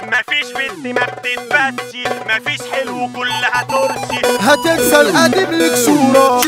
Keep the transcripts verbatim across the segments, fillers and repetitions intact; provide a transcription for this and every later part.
مفيش بنت ما بتتبسي، مفيش حلو كلها ترسي. هتنسى القديم لك صورة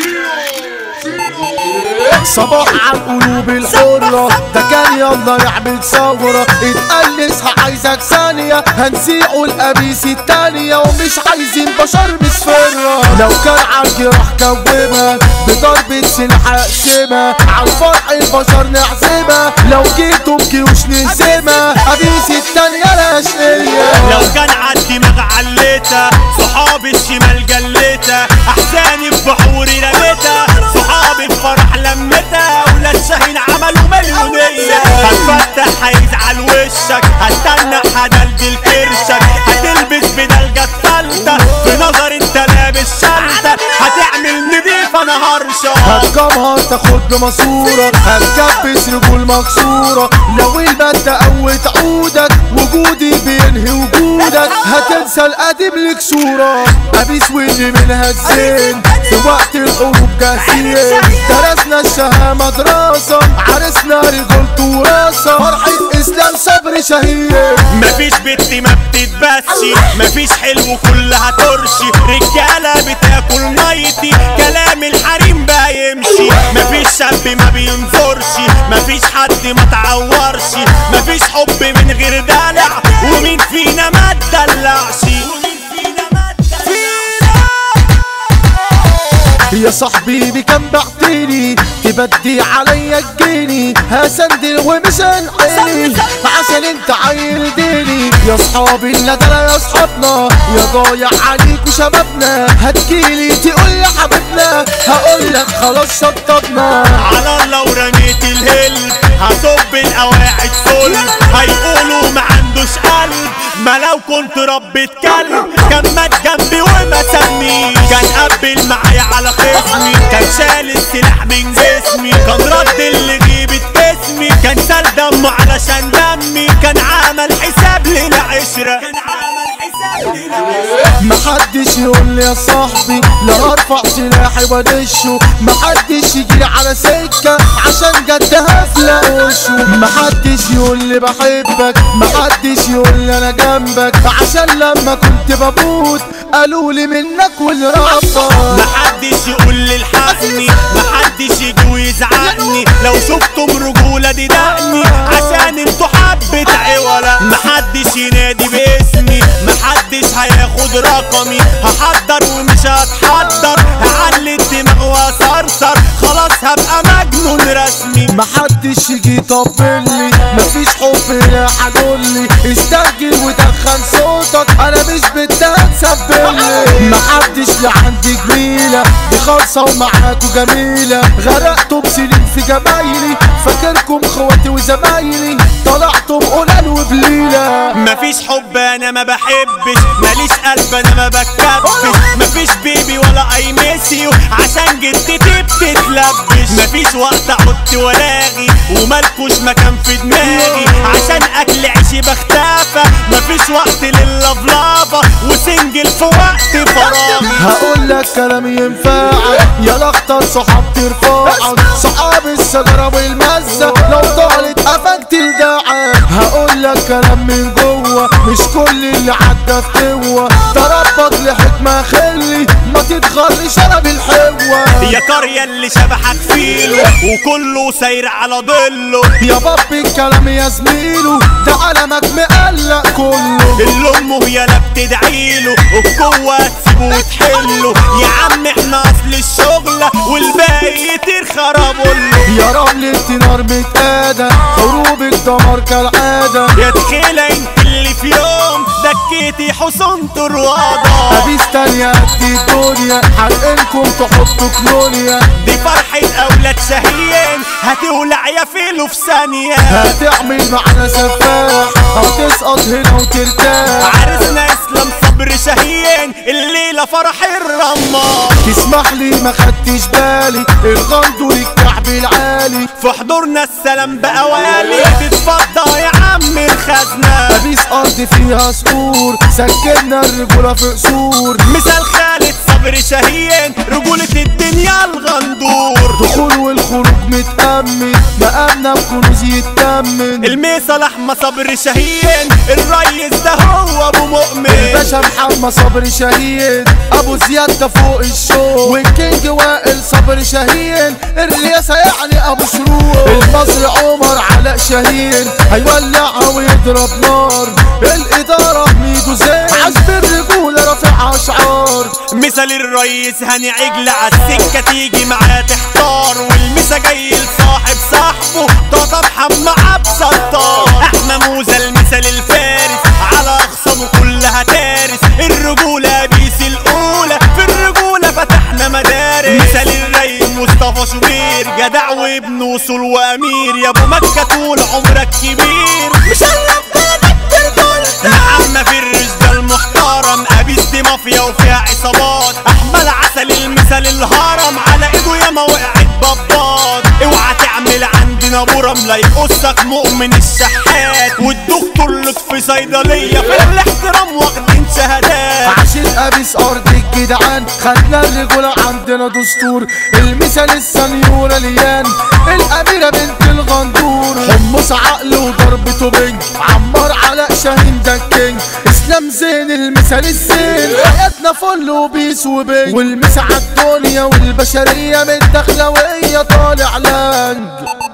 صباح عالقلوب الحرة، ده كان يلا يعمل ثورة. اتقلسها عايزك ثانية، هنسيقوا القميص التانية ومش عايزين بشر مسفرة. لو كان عندي راح كومها بضربة سلاح اقسمها، عالفرح البشر نعزمها، لو جيتوا بجيوش نهزمها. قميص التانية لا شقية. لو كان عندي دماغ عليتها، صحابي الشمال جليتها، احزاني في بحوري رميتها، صحابي في فرح لمتها، ولاد شاهين عملوا مليونية. هتفتح هيزعل وشك، هستنى هدلدل كرشك، هتلبس بدلجة التالتة، في نظر انت لابس شنطة، هتعمل نضيف انا هرشة. هتجمهر تاخد بماسورة، هتكبس رجول مكسورة، لو المادة قوت عودك وجودي بينهي وجودك. هتنسى القديم لك صورة، قميص واللي منها الزين، في وقت الحروب جاهزين، درسنا الشهامة دراسة، عرسنا رجولته وراسة، فرحة اسلام صبري شهير. مفيش بنت ما بتتبسي، مفيش حلو كلها ترشي، رجالة بتاكل ميتي، كلام الحريم بقى يمشي. مفيش شاب ما بينفرش، مفيش حد ما تعورش، مفيش حب من غير دلع، ومين فينا ما تدلعش. يا صاحبي بكم بعتيني تبدي عليا الجيني، هسندل ومش هنعيني عشان انت عيل ديني. يا صحابي الندلة يا صحابنا، يا ضايع عليك وشبابنا، هتجيلي تقول يا حبيبنا، هقولك خلاص شطبنا. على الله ورميت الهل، هصب القواعد فل، هيقولوا ما عندوش قلب، ما لو كنت ربة كلب كان مات جنبي وما سميش. كان قبل معايا على خصمي، كان شال السلاح من جسمي، كان رد اللي جيبت اسمي، كان سال دمه علشان دمي، كان عمل حساب للعشرة، كان عمل حساب للعشرة. محدش يقول لي يا صاحبي لا ارفع سلاحي وادشه، محدش يجيلي على سكة عشان جدها في وشه، محدش يقول لي بحبك، محدش يقول لي انا جنبك، عشان لما كنت بموت قالوا لي منك والرفض. محدش يقول لي الحقني، محدش يجي ويزعقني، لو شفتم رجولة دي دقني، عشان انتوا حبة عولا. محدش ينادي باسمي، محدش هياخد رقمي، هحضر ومش هتحضر، هعلي الدماغ واسرسر، خلاص هبقى مجنون رسمي. محدش يجي يطبلي، مفيش حب لا حدولي، استرجل ودخن صوتك، انا مش بدها تسبلي. محدش لعندي جميلة دي خالصة ومعاكوا جميلة، غرقتم سنين في جمايلي، فاكركم خواتي وزمايلي، طلعتم قلال وبليلة. مفيش حب انا ما بحبش، ماليش قلب انا ما بكبش، مفيش بيبي ولا اي ميسيو عشان جدتي بتتلبش، مفيش وقت احط ولاغي ومالكوش مكان في دماغي، عشان اكل عيشي بختافة، مفيش وقت لللفلافة وسنجل في وقت فراغي. هقولك كلام ينفعك، يلا اختار صحاب ترفعك، صحاب الشجرة والمزة، لو طالت قفاك تلدعك. هقولك كلام من جوه، مش كل اللي عدى في قوة، تربط لحكمة خلي ما تتغرش انا بالحوة. يا قرية اللي شبحك فيله وكله ساير على ضله، يا بابي الكلام يا زميله، ده علمك مقلق كله، اللي امه يالا بتدعيله، القوة تسيبه وتحله، يا عم احنا اصل الشغلة والباقي يطير خرابله. يا رملة نار متقادة، حروب الدمار كالعادة، يا تخيلة انت اللي في يوم دكيتي حصن طروادة. قبيس تانية قد الدنيا، حرقنكم تحطوا كلونيا، دي فرحة اولاد شاهين، هتولع يا فيلو في ثانية، هتعمل معنا سفاح او تسقط هنا وترتاح. عرسنا اسلام صبري شاهين، الليلة فرح الرمار. تسمح لي ما خدتش بالي، الغندور الكعب العالي، في حضورنا السلام بقوالي، تتفضى يا عم الخزنة. قبيس ارض فيها صقور، سكننا الرجولة في قصور، مثال خالد صبري شاهين، رجولة الدنيا الغندور. دخول والخروج متأمن، مقامنا بكنوز يتأمن، الميصة لحمة صبري شاهين، الريس ده هو الباشا محمد صبري شهيد، ابو زياد ده فوق الشوق، والكينج وائل صبري شهيد، الرياسة يعني ابو شروق، المصري عمر علاء شهيد هيولعها ويضرب نار، الادارة ميدو زين عزب الرجولة رافع اشعار. مثال الريس هاني عجل عالسكة تيجي معاه تحتار، والمسا جاي لصاحب صاحبه طاطا محمد عبد ستار، احنا موزة المثال الفارس على اخصامه كلها تارس، الرجولة بيس الاولى في الرجولة فتحنا مدارس، مثال الريس مصطفى شوبير جدع وابن وصول وامير، يا ابو مكة طول عمرك كبير مشرف بلدك برجولتك، محمد فرش ده المحترم ابيس دي مافيا وفيها عصابات، احمد عسل المثال الهرم على ايده ياما وقعت بابات، اوعى تعمل عندنا برم لا يقصك مؤمن الشحات، والدكتور لطفي صيدلية في الاحترام واخدين شهادات، عشان ابيس ارض الجدعان خدنا الرجولة عندنا دستور، المثال السنيورة ليان الاميرة بنت الغندور، حمص عقل وضربته بنج عمار علاء شاهين ده الكينج، اسلام زين المثال الزين حياتنا فل وبيس وبنج، والمسا عالدنيا والبشرية من دخلوية طالع لانج.